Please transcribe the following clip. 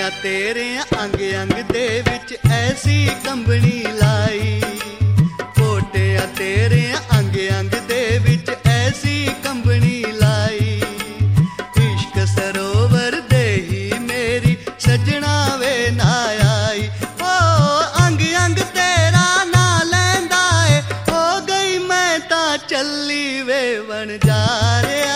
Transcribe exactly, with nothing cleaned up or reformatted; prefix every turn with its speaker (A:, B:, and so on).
A: तेरे अंग अंग दे विच ऐसी कंबनी लाई, पोटिया तेरे अंग अंग दे विच ऐसी कंबनी लाई। इश्क सरोवर दे ही मेरी सजना वे ना आई, ओ अंग अंग तेरा ना लैंदा ए, हो गई मैं तां चली वे बन जा रे।